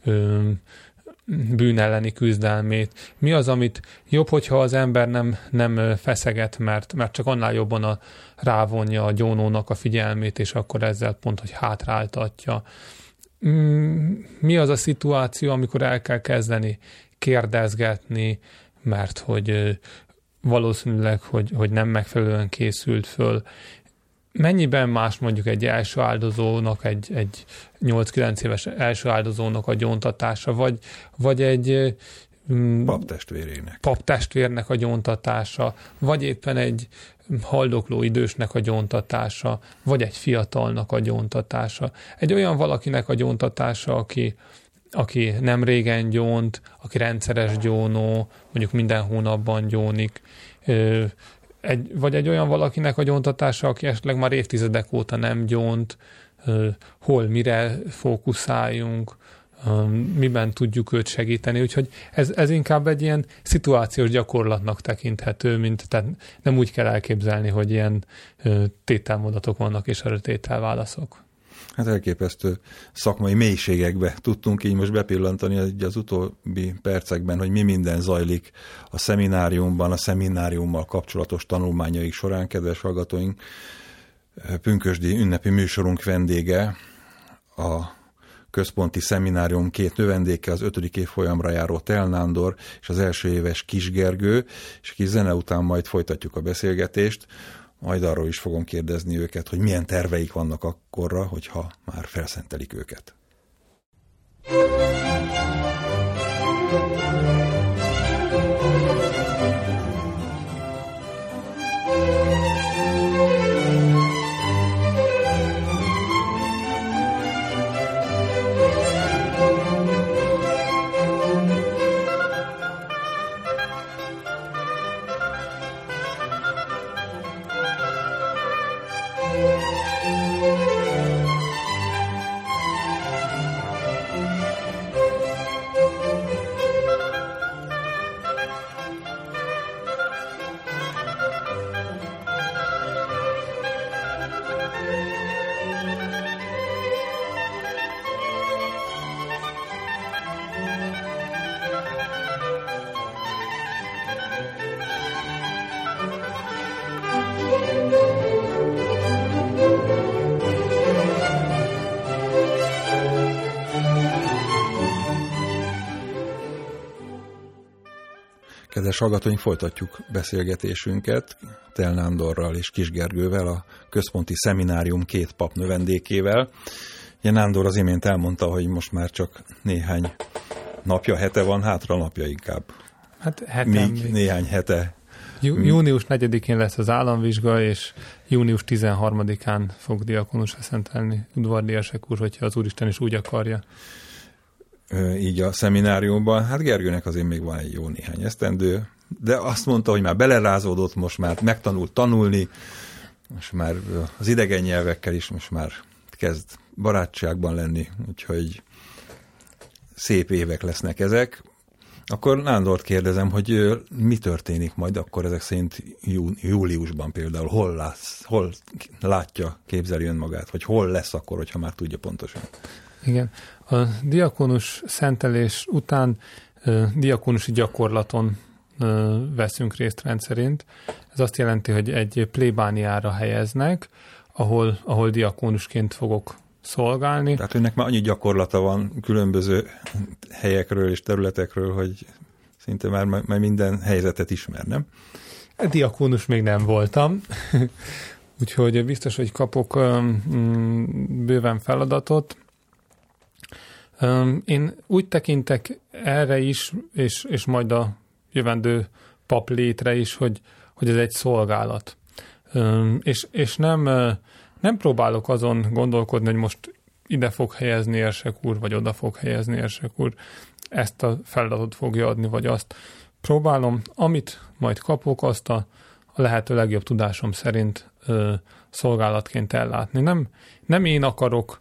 bűn elleni küzdelmét. Mi az, amit jobb, hogyha az ember nem, nem feszeget, mert, mert csak annál jobban a, rávonja a gyónónak a figyelmét, és akkor ezzel pont, hogy hátráltatja. Mi az a szituáció, amikor el kell kezdeni kérdezgetni, mert hogy valószínűleg, hogy, hogy nem megfelelően készült föl. Mennyiben más mondjuk egy első áldozónak, egy, egy nyolc-kilenc éves első áldozónak a gyóntatása, vagy, vagy egy paptestvérének. paptestvérnek a gyóntatása, vagy éppen egy haldokló idősnek a gyóntatása, vagy egy fiatalnak a gyóntatása. Egy olyan valakinek a gyóntatása, aki, aki nem régen gyónt, aki rendszeres gyónó, mondjuk minden hónapban gyónik, egy, vagy egy olyan valakinek a gyóntatása, aki esetleg már évtizedek óta nem gyónt, hol, mire fókuszáljunk, miben tudjuk őt segíteni. Úgyhogy ez, ez inkább egy ilyen szituációs gyakorlatnak tekinthető, mint tehát nem úgy kell elképzelni, hogy ilyen tételmondatok vannak, és erre tételválaszok. Hát elképesztő szakmai mélységekbe tudtunk így most bepillantani az utóbbi percekben, hogy mi minden zajlik a szemináriumban, a szemináriummal kapcsolatos tanulmányaik során. Kedves hallgatóink, pünkösdi ünnepi műsorunk vendége, a központi szeminárium két növendéke, az ötödik évfolyamra járó Tel Nándor és az első éves Kis Gergő, és kis zene után majd folytatjuk a beszélgetést. Majd arról is fogom kérdezni őket, hogy milyen terveik vannak akkorra, hogyha már felszentelik őket. Kedves hallgatóink, folytatjuk beszélgetésünket Tel Nándorral és Kis Gergővel, a központi szeminárium két pap növendékével. Ugye Nándor az imént elmondta, hogy most már csak néhány napja, hete van, hátra napja inkább. Hát hetem, még, még néhány hete. Jú, június negyedikén lesz az államvizsga, és június tizenharmadikán fog diakonusra szentelni Udvardi Ersek úr, hogyha az Úristen is úgy akarja. Így a szemináriumban. Hát Gergőnek azért még van egy jó néhány esztendő, de azt mondta, hogy már belerázódott, most már megtanult tanulni, most már az idegen nyelvekkel is most már kezd barátságban lenni, úgyhogy szép évek lesznek ezek. Akkor Nándort kérdezem, hogy mi történik majd akkor ezek szerint jú, júliusban például, hol, látsz, hol látja, képzeli önmagát, vagy hol lesz akkor, hogyha már tudja pontosan. Igen. A diakonus szentelés után uh, diakonusi gyakorlaton uh, veszünk részt rendszerint. Ez azt jelenti, hogy egy plébániára helyeznek, ahol, ahol diakonusként fogok szolgálni. Tehát önnek már annyi gyakorlata van különböző helyekről és területekről, hogy szinte már, már minden helyzetet ismer, nem? Diakonus még nem voltam, úgyhogy biztos, hogy kapok um, bőven feladatot. Um, én úgy tekintek erre is, és, és majd a jövendő pap létre is, hogy, hogy ez egy szolgálat. Um, és és nem, nem próbálok azon gondolkodni, hogy most ide fog helyezni Ersek úr, vagy oda fog helyezni Ersek úr, ezt a feladatot fogja adni, vagy azt. Próbálom, amit majd kapok, azt a, a lehető legjobb tudásom szerint ö, szolgálatként ellátni. Nem, nem én akarok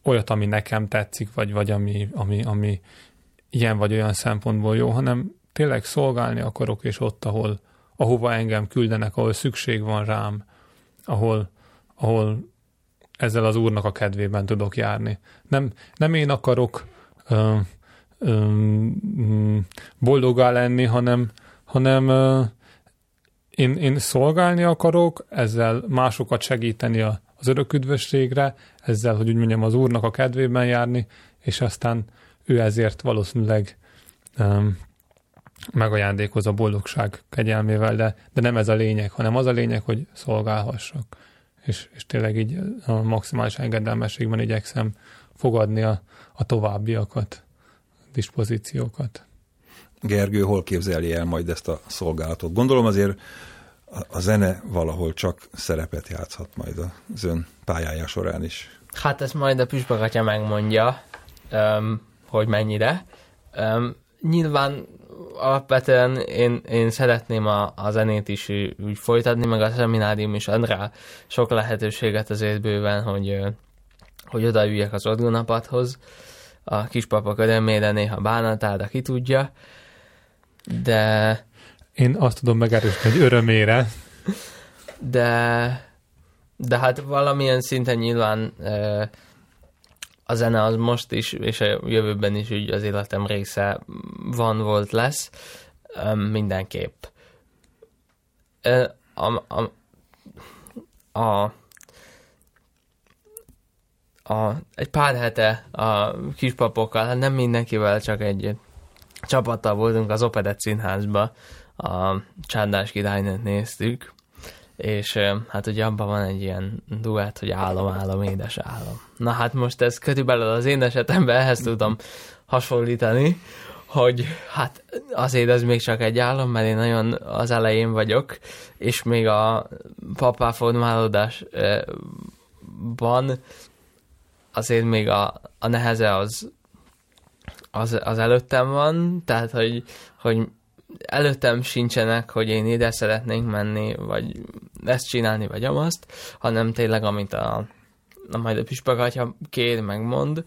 olyat, ami nekem tetszik, vagy, vagy ami, ami, ami ilyen vagy olyan szempontból jó, hanem tényleg szolgálni akarok, és ott, ahol, ahova engem küldenek, ahol szükség van rám, ahol, ahol ezzel az Úrnak a kedvében tudok járni. Nem, nem én akarok ö, ö, boldogá lenni, hanem, hanem ö, én, én szolgálni akarok, ezzel másokat segíteni a, az örök üdvösségre, ezzel, hogy úgy mondjam, az Úrnak a kedvében járni, és aztán ő ezért valószínűleg ö, megajándékoz a boldogság kegyelmével, de, de nem ez a lényeg, hanem az a lényeg, hogy szolgálhassak. És, és tényleg így a maximális engedelmességben igyekszem fogadni a, a továbbiakat, a dispozíciókat. Gergő, hol képzeli el majd ezt a szolgálatot? Gondolom azért a, a zene valahol csak szerepet játszhat majd az ön pályája során is. Hát ezt majd a püspök atya megmondja, um, hogy mennyire. Um, nyilván alapvetően én, én szeretném a, a zenét is úgy folytatni, meg a szeminárium is ad rá sok lehetőséget azért bőven, hogy, hogy odaüljek az orgonapadhoz. A kispapok örömére néha bánatára, ki tudja, de... Én azt tudom megerősíteni, hogy örömére. De, de hát valamilyen szinten nyilván a zene az most is, és a jövőben is úgy az életem része van, volt, lesz, mindenképp. A, a, a, a, egy pár hete a kispapokkal, hát nem mindenkivel, csak egy csapattal voltunk az Operett Színházba, a Csárdás királynőt néztük, és hát ugye abban van egy ilyen duett, hogy álom, álom, édes álom. Na hát most ez körülbelül az én esetemben ehhez tudom hasonlítani, hogy hát azért ez még csak egy álom, mert én nagyon az elején vagyok, és még a papá formálódásban azért még a, a neheze az, az, az előttem van, tehát hogy, hogy előttem sincsenek, hogy én ide szeretnénk menni, vagy ezt csinálni, vagy amazt, hanem tényleg, amit a, a majd a püspök atya kér, megmond.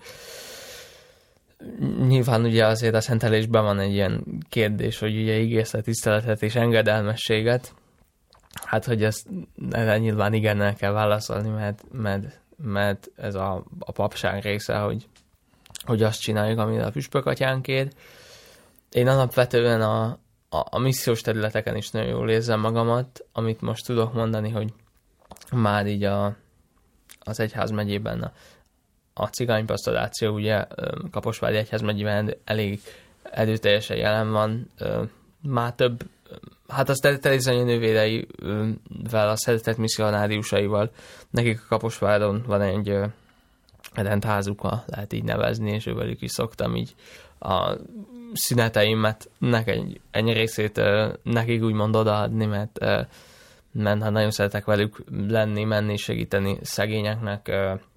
Nyilván ugye azért a szentelésben van egy ilyen kérdés, hogy ugye ígérsz a tiszteletet és engedelmességet. Hát, hogy ezt erre nyilván igennel kell válaszolni, mert, mert, mert ez a, a papság része, hogy, hogy azt csináljuk, amit a püspök atyán kér. Én alapvetően a, a, a missziós területeken is nagyon jól érzem magamat, amit most tudok mondani, hogy már így a, az egyházmegyében a, a cigánypastoráció ugye Kaposvári egyházmegyében elég erőteljesen jelen van, már több, hát az Terézanya nővéreivel, a szeretett misszionáriusaival, nekik a Kaposváron van egy rendházuk, lehet így nevezni, és ővelük is szoktam így a szüneteimet egy, ennyi részét nekik úgymond odaadni, mert, mert hát nagyon szeretek velük lenni, menni, segíteni szegényeknek,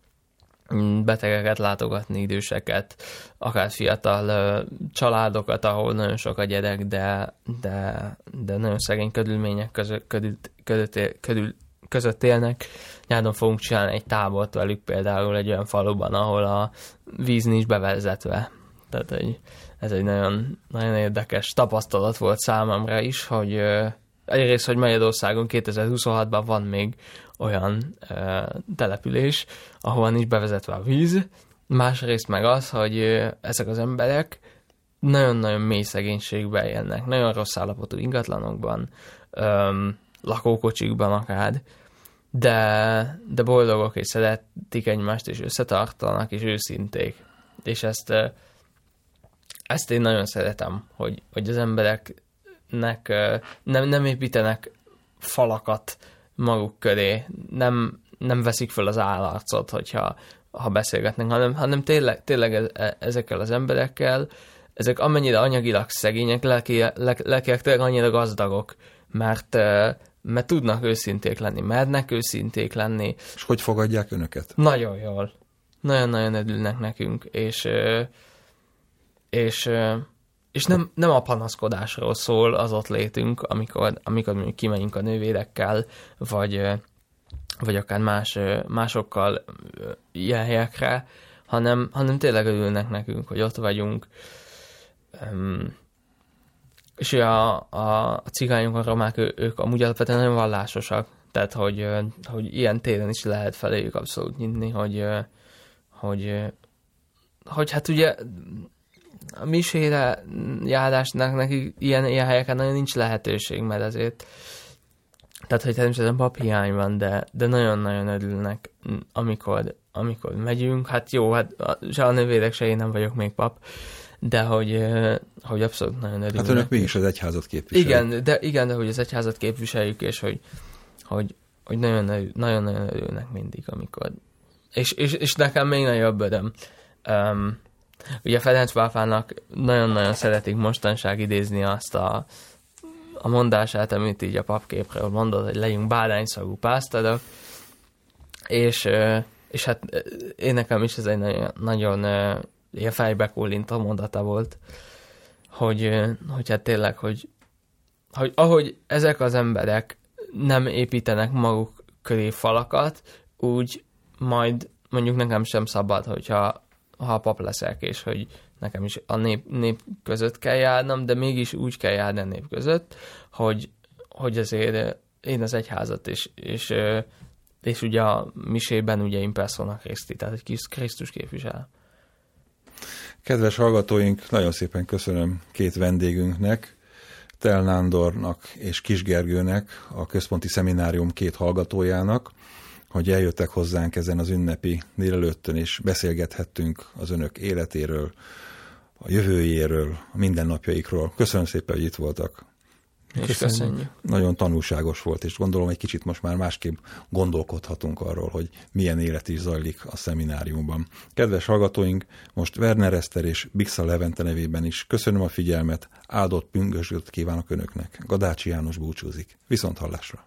betegeket látogatni, időseket, akár fiatal családokat, ahol nagyon sok a gyerek, de, de, de nagyon szegény körülmények között, között, között, között élnek. Nyáron fogunk csinálni egy tábort velük például egy olyan faluban, ahol a víz nincs bevezetve. Tehát egy, ez egy nagyon, nagyon érdekes tapasztalat volt számomra is, hogy egyrészt, hogy Magyarországon kétezer-huszonhatban van még olyan uh, település, ahova nincs bevezetve a víz, másrészt meg az, hogy uh, ezek az emberek nagyon-nagyon mély szegénységben élnek, nagyon rossz állapotú ingatlanokban, um, lakókocsikban akár, de, de boldogok és szeretik egymást, és összetartanak, és őszinték. És ezt, uh, ezt én nagyon szeretem, hogy, hogy az embereknek uh, nem, nem építenek falakat maguk köré, nem, nem veszik fel az állarcot, hogyha ha beszélgetnek, hanem, hanem tényleg, tényleg ezekkel az emberekkel, ezek amennyire anyagilag szegények, lelkileg tényleg annyira gazdagok, mert, mert tudnak őszinték lenni, mernek őszinték lenni. És hogy fogadják önöket? Nagyon jól. Nagyon-nagyon örülnek nekünk, és, és, és nem, nem a panaszkodásról szól az ott létünk, amikor, amikor mondjuk kimegyünk a nővérekkel, vagy, vagy akár más, másokkal ilyen helyekre, hanem, hanem tényleg örülnek nekünk, hogy ott vagyunk. Um, és a, a, a cigányok, a romák, ő, ők amúgy alapvetően nagyon vallásosak, tehát hogy, hogy ilyen téren is lehet feléjük abszolút nyitni, hogy, hogy, hogy hát ugye a misére járásnak nekik ilyen, ilyen helyeken nagyon nincs lehetőség, mert azért tehát, hogy természetesen paphiány van, de, de nagyon-nagyon örülnek, amikor, amikor megyünk. Hát jó, hát se a nővérek, se én nem vagyok még pap, de hogy, hogy abszolút nagyon örülnek. Hát önök mégis az egyházat képviseljük. Igen, de, igen, de hogy az egyházat képviseljük, és hogy, hogy, hogy nagyon, nagyon örülnek mindig, amikor... És, és, és nekem még nagyobb öröm. Um, ugye Ferenc pápának nagyon-nagyon szeretik mostanság idézni azt a, a mondását, amit így a papképről mondott, hogy legyünk bárányszagú pásztorok, és, és hát én nekem is ez egy nagyon, nagyon ilyen fejbe kólintó mondata volt, hogy, hogy hát tényleg, hogy, hogy ahogy ezek az emberek nem építenek maguk köré falakat, úgy majd mondjuk nekem sem szabad, hogyha ha pap leszek, és hogy nekem is a nép, nép között kell járnom, de mégis úgy kell járni a nép között, hogy, hogy azért én az egyházat is, és, és ugye a misében ugye in persona Christi, tehát egy Krisztus képvisel. Kedves hallgatóink, nagyon szépen köszönöm két vendégünknek, Tel Nándornak és Kis Gergőnek, a Központi Szeminárium két hallgatójának, hogy eljöttek hozzánk ezen az ünnepi délelőttön, és beszélgethettünk az önök életéről, a jövőjéről, a mindennapjaikról. Köszönöm szépen, hogy itt voltak. És köszönjük. Nagyon tanulságos volt, és gondolom, egy kicsit most már másképp gondolkodhatunk arról, hogy milyen élet is zajlik a szemináriumban. Kedves hallgatóink, most Werner Eszter és Bixa Levente nevében is köszönöm a figyelmet, áldott pünkösdöt kívánok önöknek. Gadácsi János búcsúzik. Viszont hallásra!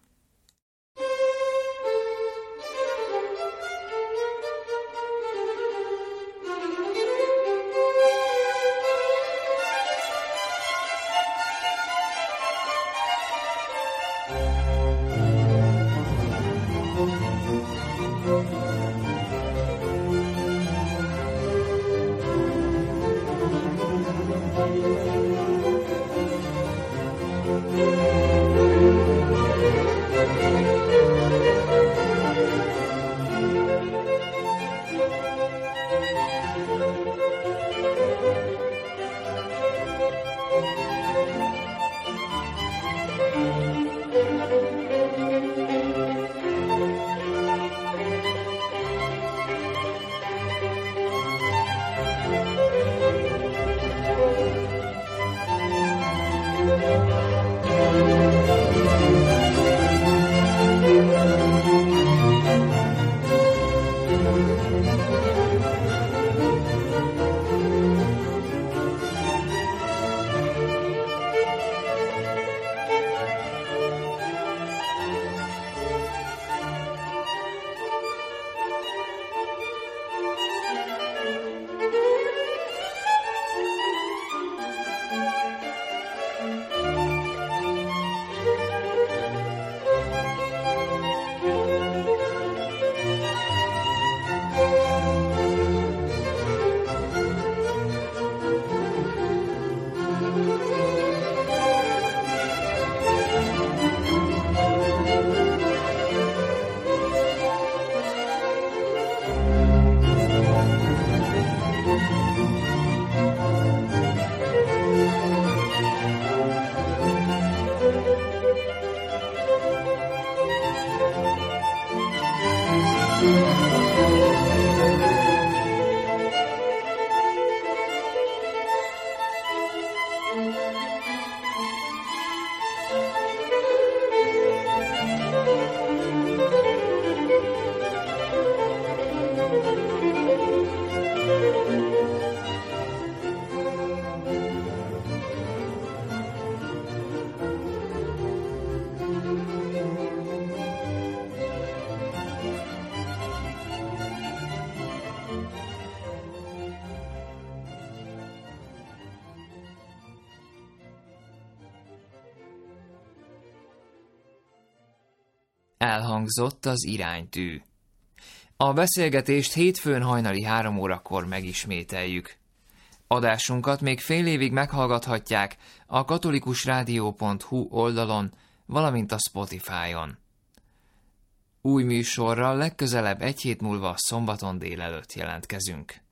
Elhangzott az iránytű. A beszélgetést hétfőn hajnali három órakor megismételjük. Adásunkat még fél évig meghallgathatják a katolikusrádió pont hu oldalon, valamint a Spotify-on. Új műsorral legközelebb egy hét múlva szombaton délelőtt jelentkezünk.